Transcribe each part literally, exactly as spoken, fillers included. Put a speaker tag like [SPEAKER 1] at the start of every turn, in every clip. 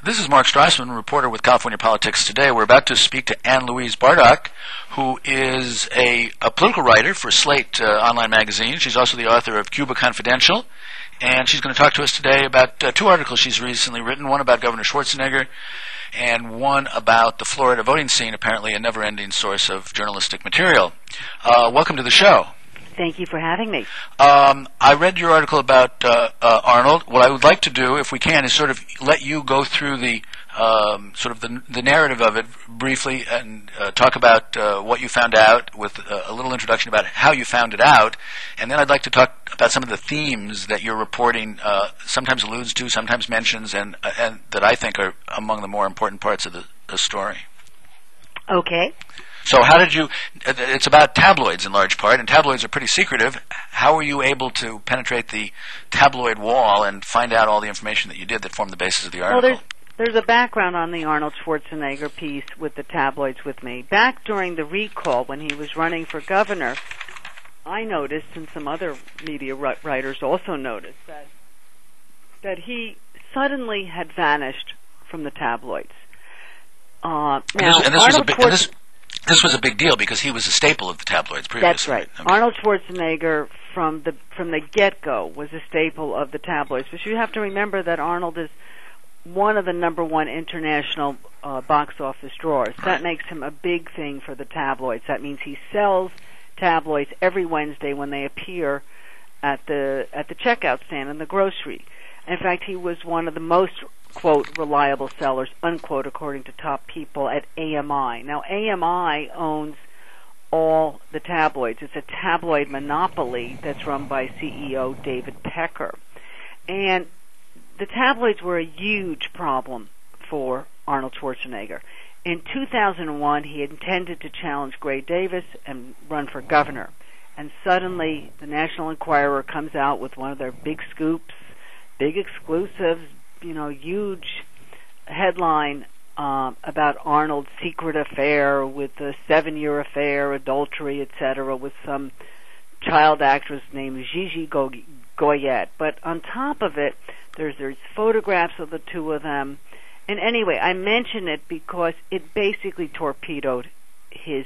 [SPEAKER 1] This is Mark Strassman, reporter with California Politics Today. We're about to speak to Ann Louise Bardock, who is a, a political writer for Slate uh, online magazine. She's also the author of Cuba Confidential, and she's going to talk to us today about uh, two articles she's recently written, one about Governor Schwarzenegger and one about the Florida voting scene, apparently a never-ending source of journalistic material. Uh, welcome to the show.
[SPEAKER 2] Thank you for having me.
[SPEAKER 1] Um, I read your article about uh, uh, Arnold. What I would like to do, if we can, is sort of let you go through the um, sort of the, the narrative of it briefly and uh, talk about uh, what you found out with uh, a little introduction about how you found it out. And then I'd like to talk about some of the themes that your reporting uh, sometimes alludes to, sometimes mentions, and, uh, and that I think are among the more important parts of the, the story.
[SPEAKER 2] Okay.
[SPEAKER 1] So how did you, it's about tabloids in large part, and tabloids are pretty secretive. How were you able to penetrate the tabloid wall and find out all the information that you did that formed the basis of the article?
[SPEAKER 2] Well, there's, there's a background on the Arnold Schwarzenegger piece with the tabloids with me. Back during the recall, when he was running for governor, I noticed, and some other media writers also noticed, that, that he suddenly had vanished from the tabloids. Uh, now,
[SPEAKER 1] and this, and this was a big... And this, This was a big deal because he was a staple of the tabloids previously.
[SPEAKER 2] That's right.
[SPEAKER 1] I mean,
[SPEAKER 2] Arnold Schwarzenegger, from the from the get-go, was a staple of the tabloids. But you have to remember that Arnold is one of the number one international uh, box office drawers.
[SPEAKER 1] Right.
[SPEAKER 2] That makes him a big thing for the tabloids. That means he sells tabloids every Wednesday when they appear at the at the checkout stand in the grocery. In fact, he was one of the most, quote, reliable sellers, unquote, according to top people at A M I. Now, A M I owns all the tabloids. It's a tabloid monopoly that's run by C E O David Pecker. And the tabloids were a huge problem for Arnold Schwarzenegger. In two thousand one, he intended to challenge Gray Davis and run for governor. And suddenly, the National Enquirer comes out with one of their big scoops, big exclusives, you know, huge headline um, about Arnold's secret affair with a seven-year affair, adultery, et cetera, with some child actress named Gigi Goyette. But on top of it, there's there's photographs of the two of them. And anyway, I mention it because it basically torpedoed his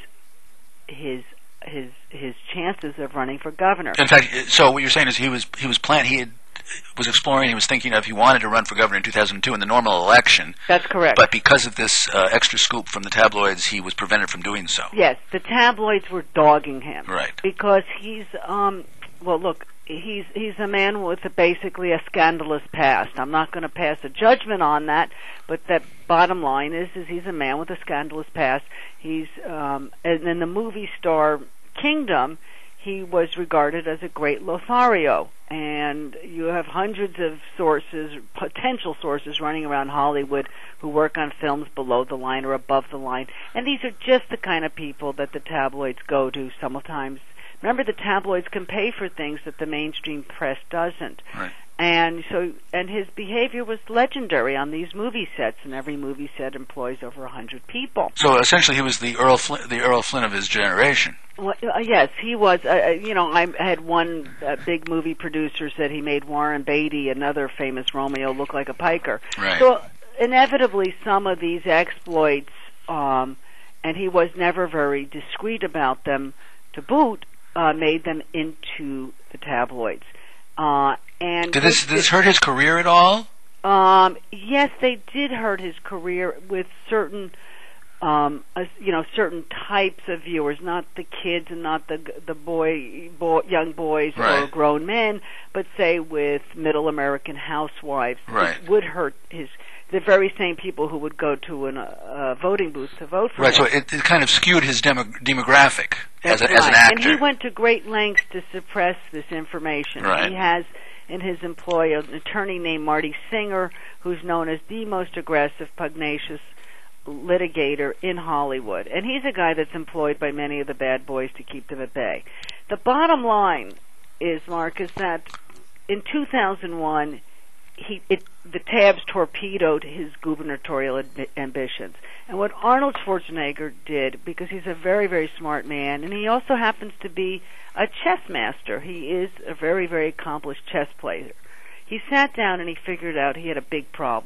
[SPEAKER 2] his his his chances of running for governor.
[SPEAKER 1] In fact, so what you're saying is he was he was plan he had. was exploring, he was thinking of, he wanted to run for governor in two thousand two in the normal election.
[SPEAKER 2] That's correct.
[SPEAKER 1] But because of this uh, extra scoop from the tabloids, he was prevented from doing so.
[SPEAKER 2] Yes, the tabloids were dogging him.
[SPEAKER 1] Right.
[SPEAKER 2] Because he's, um, well, look, he's he's a man with a, basically a scandalous past. I'm not going to pass a judgment on that, but the bottom line is, is he's a man with a scandalous past. He's, um, and in the movie star kingdom, he was regarded as a great Lothario. And you have hundreds of sources, potential sources, running around Hollywood who work on films below the line or above the line. And these are just the kind of people that the tabloids go to sometimes. Remember, the tabloids can pay for things that the mainstream press doesn't.
[SPEAKER 1] Right.
[SPEAKER 2] And so, and his behavior was legendary on these movie sets, and every movie set employs over a hundred people.
[SPEAKER 1] So essentially, he was the Earl Flynn, the Earl Flynn of his generation.
[SPEAKER 2] Well, uh, yes, he was. Uh, you know, I had one uh, big movie producer said he made Warren Beatty, another famous Romeo, look like a piker.
[SPEAKER 1] Right.
[SPEAKER 2] So inevitably, some of these exploits, um, and he was never very discreet about them to boot, uh, made them into the tabloids. Uh, and
[SPEAKER 1] did this did this hurt his career at all?
[SPEAKER 2] Um, yes, they did hurt his career with certain, um, uh, you know, certain types of viewers, not the kids and not the the boy, boy young boys
[SPEAKER 1] right.
[SPEAKER 2] or grown men, but say with middle American housewives.
[SPEAKER 1] Right.
[SPEAKER 2] It would hurt his. The very same people who would go to a uh, voting booth to vote for
[SPEAKER 1] right,
[SPEAKER 2] him.
[SPEAKER 1] Right, so it, it kind of skewed his demo- demographic as, a,
[SPEAKER 2] right.
[SPEAKER 1] as an actor.
[SPEAKER 2] And he went to great lengths to suppress this information.
[SPEAKER 1] Right.
[SPEAKER 2] He has in his employ an attorney named Marty Singer, who's known as the most aggressive, pugnacious litigator in Hollywood. And he's a guy that's employed by many of the bad boys to keep them at bay. The bottom line is, Mark, is that in two thousand one, He, it, the tabs torpedoed his gubernatorial ad- ambitions. And what Arnold Schwarzenegger did, because he's a very, very smart man, and he also happens to be a chess master. He is a very, very accomplished chess player. He sat down and he figured out he had a big problem.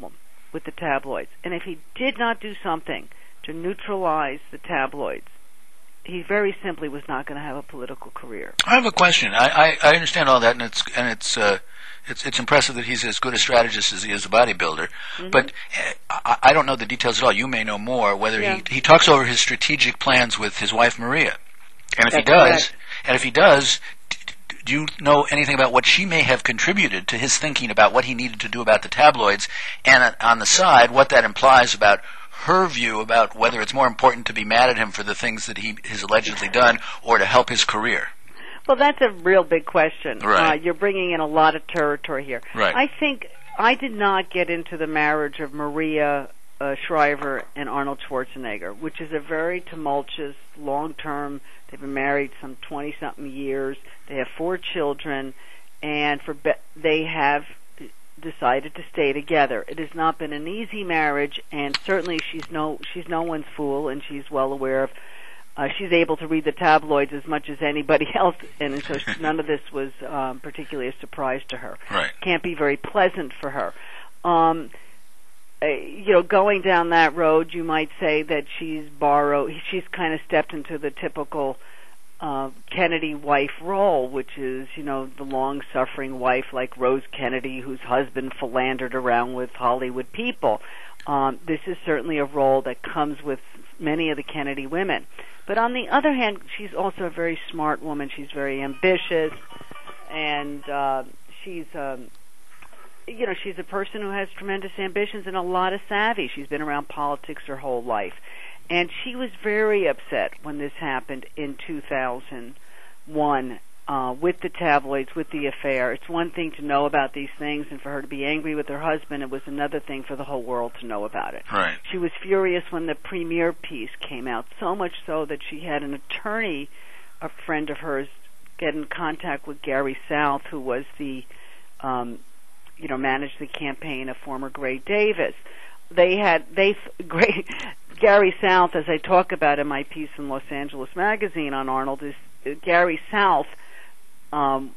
[SPEAKER 2] with the tabloids. And if he did not do something to neutralize the tabloids, he very simply was not going to have a political career.
[SPEAKER 1] I have a question. I, I, I understand all that, and it's and it's uh, it's it's impressive that he's as good a strategist as he is a bodybuilder. Mm-hmm. But uh, I, I don't know the details at all. You may know more. Whether yeah. he he talks over his strategic plans with his wife Maria, and if
[SPEAKER 2] That's
[SPEAKER 1] he does,
[SPEAKER 2] correct.
[SPEAKER 1] and if he does. Do you know anything about what she may have contributed to his thinking about what he needed to do about the tabloids, and on the side, what that implies about her view about whether it's more important to be mad at him for the things that he has allegedly done or to help his career?
[SPEAKER 2] Well, that's a real big question.
[SPEAKER 1] Right.
[SPEAKER 2] Uh, you're bringing in a lot of territory here.
[SPEAKER 1] Right.
[SPEAKER 2] I think I did not get into the marriage of Maria uh, Shriver and Arnold Schwarzenegger, which is a very tumultuous, long-term. They've been married some twenty-something years. They have four children, and for be- they have decided to stay together. It has not been an easy marriage, and certainly she's no she's no one's fool, and she's well aware of. Uh, she's able to read the tabloids as much as anybody else, and so she, none of this was um, particularly a surprise to her.
[SPEAKER 1] Right.
[SPEAKER 2] Can't be very pleasant for her. Um, uh, you know, going down that road, you might say that she's borrowed. She's kind of stepped into the typical uh, Kennedy wife role, which is, you know, the long-suffering wife like Rose Kennedy, whose husband philandered around with Hollywood people. Um, this is certainly a role that comes with many of the Kennedy women. But on the other hand, she's also a very smart woman. She's very ambitious, and uh, she's, um, you know, she's a person who has tremendous ambitions and a lot of savvy. She's been around politics her whole life. And she was very upset when this happened in two thousand one uh, with the tabloids, with the affair. It's one thing to know about these things, and for her to be angry with her husband, it was another thing for the whole world to know about it.
[SPEAKER 1] Right.
[SPEAKER 2] She was furious when the premiere piece came out, so much so that she had an attorney, a friend of hers, get in contact with Gary South, who was the, um, you know, managed the campaign of former Gray Davis. They had, they, Gray, Gary South, as I talk about in my piece in Los Angeles Magazine on Arnold, is uh, Gary South, um,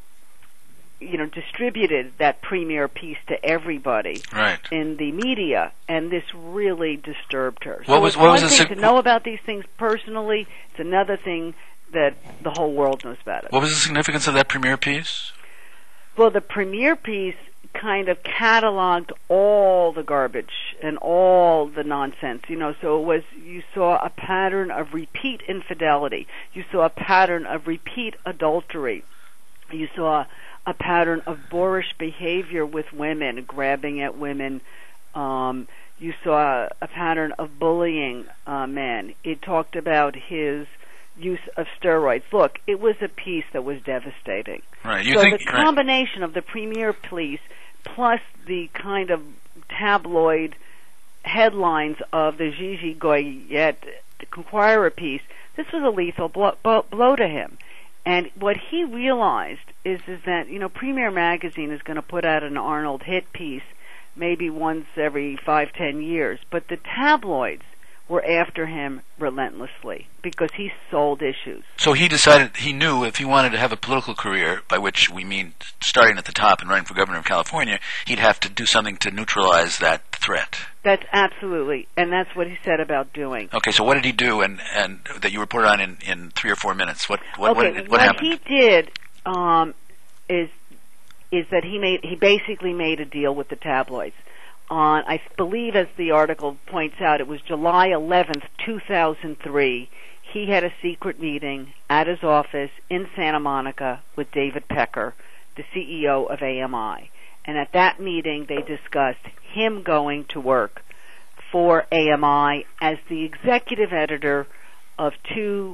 [SPEAKER 2] you know, distributed that premiere piece to everybody
[SPEAKER 1] right.
[SPEAKER 2] in the media, and this really disturbed her.
[SPEAKER 1] What
[SPEAKER 2] so
[SPEAKER 1] was,
[SPEAKER 2] it's
[SPEAKER 1] what
[SPEAKER 2] one
[SPEAKER 1] was
[SPEAKER 2] thing
[SPEAKER 1] the,
[SPEAKER 2] to know about these things personally. It's another thing that the whole world knows about it.
[SPEAKER 1] What was the significance of that premiere piece?
[SPEAKER 2] Well, the premiere piece kind of cataloged all the garbage and all the nonsense, you know, so it was, you saw a pattern of repeat infidelity. You saw a pattern of repeat adultery. You saw a pattern of boorish behavior with women, grabbing at women. Um, you saw a pattern of bullying uh, men. It talked about his use of steroids. Look, it was a piece that was devastating.
[SPEAKER 1] Right. You
[SPEAKER 2] so
[SPEAKER 1] think,
[SPEAKER 2] the combination right. of the premiere piece plus the kind of tabloid headlines of the Gigi Goyette Inquirer piece, this was a lethal blow, blow to him. And what he realized is, is that, you know, Premiere Magazine is going to put out an Arnold hit piece maybe once every five, ten years. But the tabloids were after him relentlessly because he sold issues.
[SPEAKER 1] So he decided, he knew if he wanted to have a political career, by which we mean starting at the top and running for governor of California, he'd have to do something to neutralize that threat.
[SPEAKER 2] That's absolutely, and that's what he said about doing.
[SPEAKER 1] Okay, so what did he do, and, and that you reported on in, in three or four minutes? What what
[SPEAKER 2] okay,
[SPEAKER 1] what, what,
[SPEAKER 2] what
[SPEAKER 1] happened?
[SPEAKER 2] he did um, is is that he made he basically made a deal with the tabloids. On, I believe, as the article points out, it was July eleventh, two thousand three. He had a secret meeting at his office in Santa Monica with David Pecker, the C E O of A M I. And at that meeting, they discussed him going to work for A M I as the executive editor of two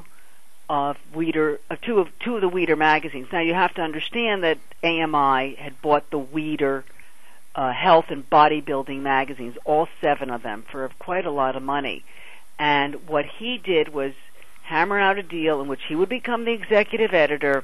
[SPEAKER 2] of Weider, of two of two of the Weider magazines. Now, you have to understand that A M I had bought the Weider Uh, health and bodybuilding magazines, all seven of them, for quite a lot of money. And what he did was hammer out a deal in which he would become the executive editor,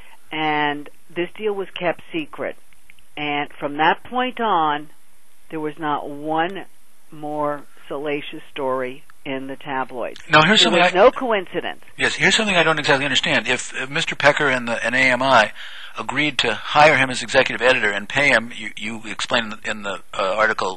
[SPEAKER 2] and this deal was kept secret. And from that point on, there was not one more salacious story in the tabloids.
[SPEAKER 1] Now, here's
[SPEAKER 2] there
[SPEAKER 1] something
[SPEAKER 2] was
[SPEAKER 1] I,
[SPEAKER 2] no coincidence.
[SPEAKER 1] Yes, here's something I don't exactly understand. If, if Mister Pecker and the and A M I agreed to hire him as executive editor and pay him, you, you explained in the uh, article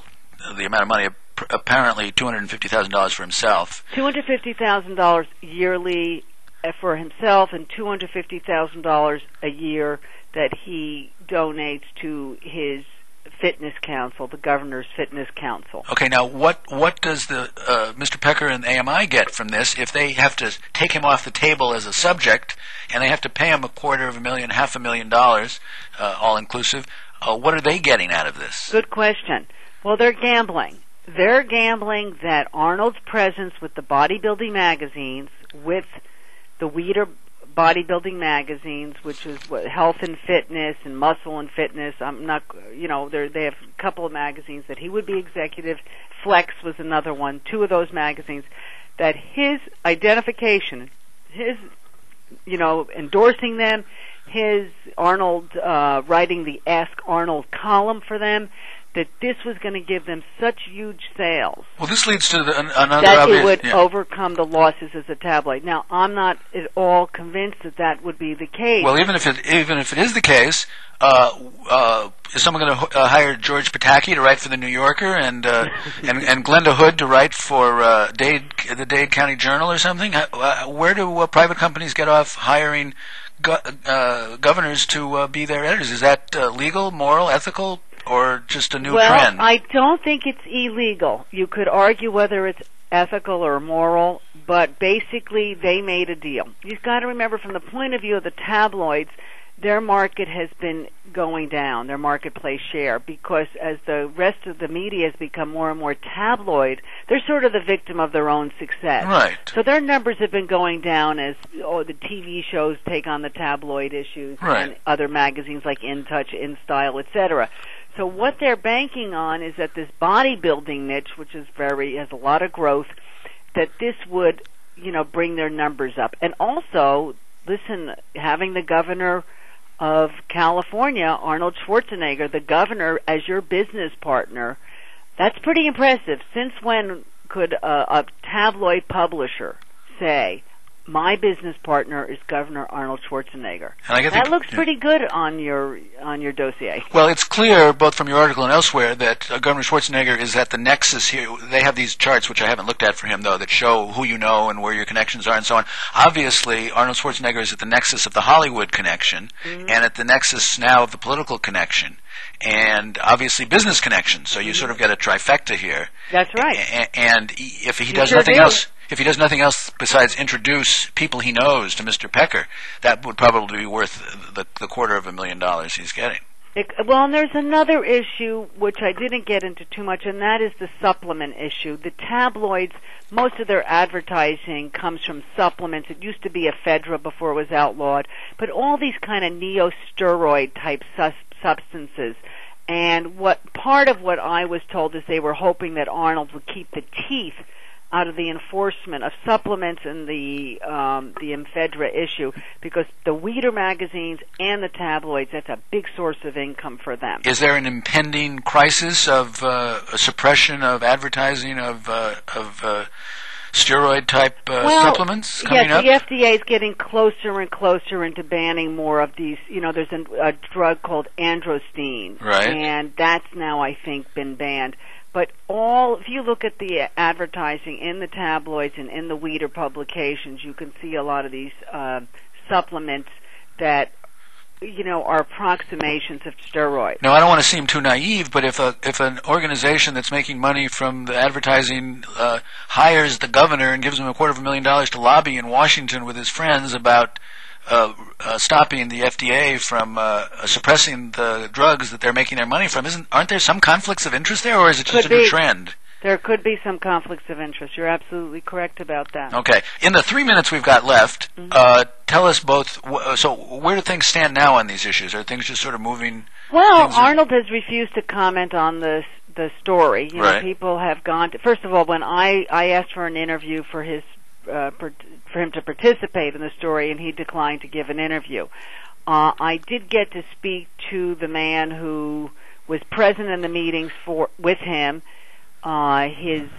[SPEAKER 1] the amount of money, apparently two hundred fifty thousand dollars for himself.
[SPEAKER 2] two hundred fifty thousand dollars yearly for himself and two hundred fifty thousand dollars a year that he donates to his fitness council, the governor's fitness council.
[SPEAKER 1] Okay, now what what does the uh, Mister Pecker and A M I get from this if they have to take him off the table as a subject and they have to pay him a quarter of a million, half a million dollars, uh, all inclusive? Uh, what are they getting out of this?
[SPEAKER 2] Good question. Well, they're gambling. They're gambling that Arnold's presence with the bodybuilding magazines, with the Weider bodybuilding magazines, which is what, Health and Fitness and Muscle and Fitness. I'm not, you know, they have a couple of magazines that he would be executive. Flex was another one. Two of those magazines. That his identification, his, you know, endorsing them, his Arnold uh, writing the Ask Arnold column for them, that this was going to give them such huge sales.
[SPEAKER 1] Well, this leads to the, an, another
[SPEAKER 2] that
[SPEAKER 1] obvious,
[SPEAKER 2] it would
[SPEAKER 1] yeah.
[SPEAKER 2] overcome the losses as a tabloid. Now, I'm not at all convinced that that would be the case.
[SPEAKER 1] Well, even if it even if it is the case, uh, uh, is someone going to uh, hire George Pataki to write for the New Yorker and uh, and, and Glenda Hood to write for uh, Dade, the Dade County Journal or something? Uh, where do uh, private companies get off hiring go- uh, governors to uh, be their editors? Is that uh, legal, moral, ethical? Or just a new
[SPEAKER 2] well,
[SPEAKER 1] trend?
[SPEAKER 2] Well, I don't think it's illegal. You could argue whether it's ethical or moral, but basically they made a deal. You've got to remember, from the point of view of the tabloids, their market has been going down, their marketplace share, because as the rest of the media has become more and more tabloid, they're sort of the victim of their own success.
[SPEAKER 1] Right.
[SPEAKER 2] So their numbers have been going down as oh, the T V shows take on the tabloid issues,
[SPEAKER 1] right.
[SPEAKER 2] and other magazines like In Touch, In Style, et cetera. So what they're banking on is that this bodybuilding niche, which is very has a lot of growth, that this would, you know, bring their numbers up. And also, listen, having the governor of California, Arnold Schwarzenegger, the governor as your business partner, that's pretty impressive. Since when could a, a tabloid publisher say, my business partner is Governor Arnold Schwarzenegger?
[SPEAKER 1] And I get
[SPEAKER 2] that
[SPEAKER 1] the,
[SPEAKER 2] looks
[SPEAKER 1] yeah.
[SPEAKER 2] pretty good on your on your dossier.
[SPEAKER 1] Well, it's clear, both from your article and elsewhere, that uh, Governor Schwarzenegger is at the nexus here. They have these charts, which I haven't looked at for him, though, that show who you know and where your connections are and so on. Obviously, Arnold Schwarzenegger is at the nexus of the Hollywood connection, mm-hmm. and at the nexus now of the political connection, and obviously business connections. So you mm-hmm. sort of get a trifecta here.
[SPEAKER 2] That's right.
[SPEAKER 1] A- and if he
[SPEAKER 2] you
[SPEAKER 1] does
[SPEAKER 2] sure
[SPEAKER 1] nothing
[SPEAKER 2] do.
[SPEAKER 1] else... If he does nothing else besides introduce people he knows to Mister Pecker, that would probably be worth the, the quarter of a million dollars he's getting.
[SPEAKER 2] It, well, and there's another issue which I didn't get into too much, and that is the supplement issue. The tabloids, most of their advertising comes from supplements. It used to be ephedra before it was outlawed, but all these kind of neo-steroid type sus- substances. And what part of what I was told is they were hoping that Arnold would keep the teeth out of the enforcement of supplements and the um, the ephedra issue, because the Weider magazines and the tabloids, that's a big source of income for them.
[SPEAKER 1] Is there an impending crisis of uh, a suppression of advertising of uh, of uh, steroid type uh,
[SPEAKER 2] well,
[SPEAKER 1] supplements coming
[SPEAKER 2] yes,
[SPEAKER 1] up?
[SPEAKER 2] The F D A is getting closer and closer into banning more of these. You know, there's a, a drug called androstenedione,
[SPEAKER 1] right,
[SPEAKER 2] and that's now, I think, been banned. But all, if you look at the advertising in the tabloids and in the Weider publications, you can see a lot of these uh, supplements that, you know, are approximations of steroids.
[SPEAKER 1] Now, I don't want to seem too naive, but if a if an organization that's making money from the advertising uh, hires the governor and gives him a quarter of a million dollars to lobby in Washington with his friends about Uh, uh, stopping the F D A from uh, suppressing the drugs that they're making their money from, isn't aren't there some conflicts of interest there, or is it just
[SPEAKER 2] could
[SPEAKER 1] a new
[SPEAKER 2] be.
[SPEAKER 1] trend?
[SPEAKER 2] There could be some conflicts of interest. You're absolutely correct about that.
[SPEAKER 1] Okay. In the three minutes we've got left, mm-hmm. uh, tell us both, wh- so where do things stand now on these issues? Are things just sort of moving?
[SPEAKER 2] Well,
[SPEAKER 1] are...
[SPEAKER 2] Arnold has refused to comment on the the story. You
[SPEAKER 1] right.
[SPEAKER 2] know, people have gone to, first of all, when I, I asked for an interview for his Uh, per, for him to participate in the story, and he declined to give an interview. Uh, I did get to speak to the man who was present in the meetings for with him. Uh, his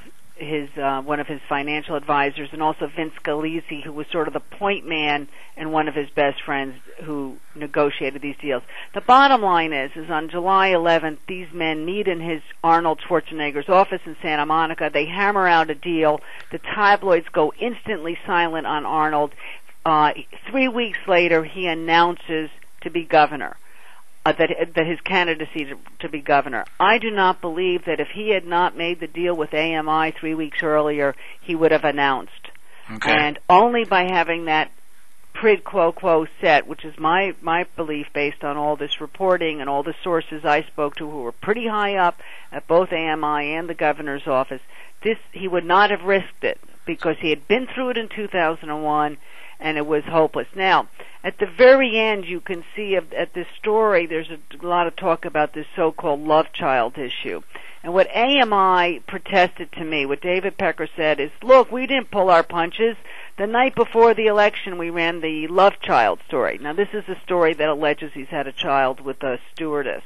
[SPEAKER 2] his uh, one of his financial advisors, and also Vince Scalise, who was sort of the point man and one of his best friends who negotiated these deals. The bottom line is, is on July eleventh, these men meet in his Arnold Schwarzenegger's office in Santa Monica. They hammer out a deal. The tabloids go instantly silent on Arnold. Uh, three weeks later, he announces to be governor. Uh, that, that his candidacy to, to be governor. I do not believe that if he had not made the deal with A M I three weeks earlier, he would have announced.
[SPEAKER 1] Okay.
[SPEAKER 2] And only by having that quid pro quo set, which is my, my belief based on all this reporting and all the sources I spoke to who were pretty high up at both A M I and the governor's office, this he would not have risked it because he had been through it in two thousand one and it was hopeless. Now, at the very end, you can see of, at this story, there's a lot of talk about this so-called love child issue. And what A M I protested to me, what David Pecker said is, look, we didn't pull our punches. The night before the election, we ran the love child story. Now, this is a story that alleges he's had a child with a stewardess.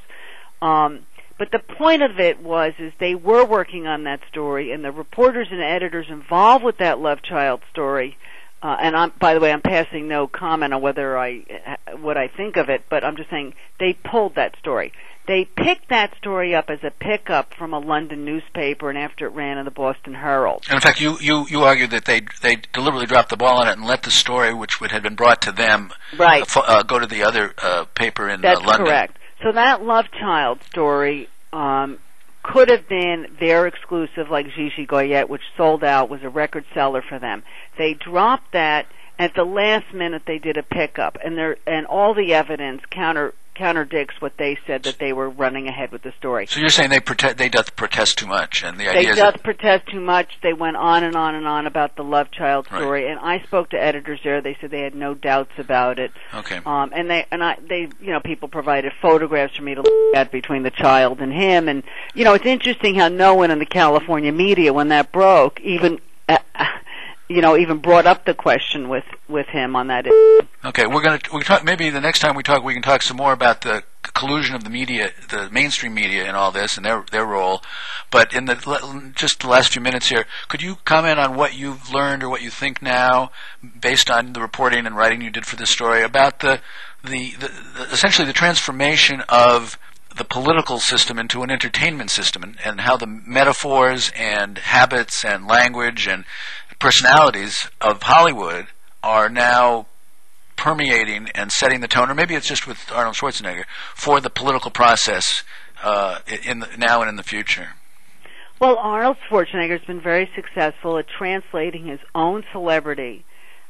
[SPEAKER 2] Um, but the point of it was, is they were working on that story, and the reporters and editors involved with that love child story. Uh, and I'm, by the way, I'm passing no comment on whether I, what I think of it, but I'm just saying they pulled that story. They picked that story up as a pickup from a London newspaper, and after it ran in the Boston Herald.
[SPEAKER 1] And in fact, you, you, you argued that they they deliberately dropped the ball on it and let the story, which would had been brought to them,
[SPEAKER 2] right.
[SPEAKER 1] uh, uh, go to the other uh, paper in
[SPEAKER 2] That's
[SPEAKER 1] uh, London.
[SPEAKER 2] That's correct. So that love child story um, could have been their exclusive, like Gigi Goyette, which sold out, was a record seller for them. They dropped that. At the last minute, they did a pickup, and there and all the evidence counter contradicts what they said, that they were running ahead with the story.
[SPEAKER 1] So you're saying they protest, they doth protest too much, and the
[SPEAKER 2] they
[SPEAKER 1] idea is
[SPEAKER 2] doth
[SPEAKER 1] that
[SPEAKER 2] protest too much. They went on and on and on about the love child story,
[SPEAKER 1] right.
[SPEAKER 2] and I spoke to editors there. They said they had no doubts about it.
[SPEAKER 1] Okay.
[SPEAKER 2] Um, and they and I they you know people provided photographs for me to look at between the child and him, and you know it's interesting how no one in the California media, when that broke, even. Uh, you know, even brought up the question with, with him on that issue.
[SPEAKER 1] Okay, we're going to we talk. Maybe the next time we talk, we can talk some more about the collusion of the media, the mainstream media, in all this and their their role. But in the just the last few minutes here, could you comment on what you've learned or what you think now, based on the reporting and writing you did for this story, about the the, the, the essentially the transformation of the political system into an entertainment system, and, and how the metaphors and habits and language and personalities of Hollywood are now permeating and setting the tone, or maybe it's just with Arnold Schwarzenegger, for the political process uh, in the, now and in the future?
[SPEAKER 2] Well, Arnold Schwarzenegger has been very successful at translating his own celebrity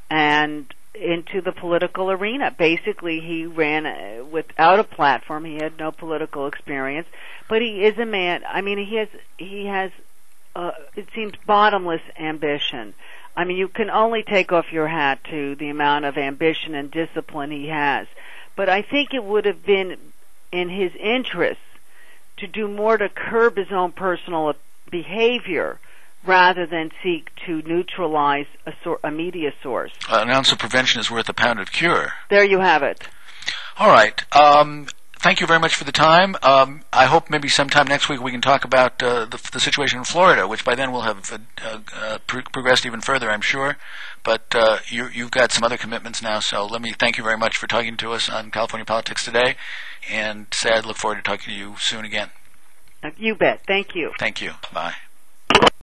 [SPEAKER 2] and into the political arena. Basically, he ran uh, without a platform. He had no political experience, but he is a man. I mean, he has he has. Uh, it seems bottomless ambition. I mean, you can only take off your hat to the amount of ambition and discipline he has. But I think it would have been in his interest to do more to curb his own personal behavior rather than seek to neutralize a, sor- a media source.
[SPEAKER 1] Uh, an ounce of prevention is worth a pound of cure.
[SPEAKER 2] There you have it.
[SPEAKER 1] All right. Um, Thank you very much for the time. Um, I hope maybe sometime next week we can talk about uh, the, the situation in Florida, which by then will have uh, uh, pro- progressed even further, I'm sure. But uh, you, you've got some other commitments now, so let me thank you very much for talking to us on California Politics Today, and say I look forward to talking to you soon again.
[SPEAKER 2] You bet. Thank you.
[SPEAKER 1] Thank you. Bye.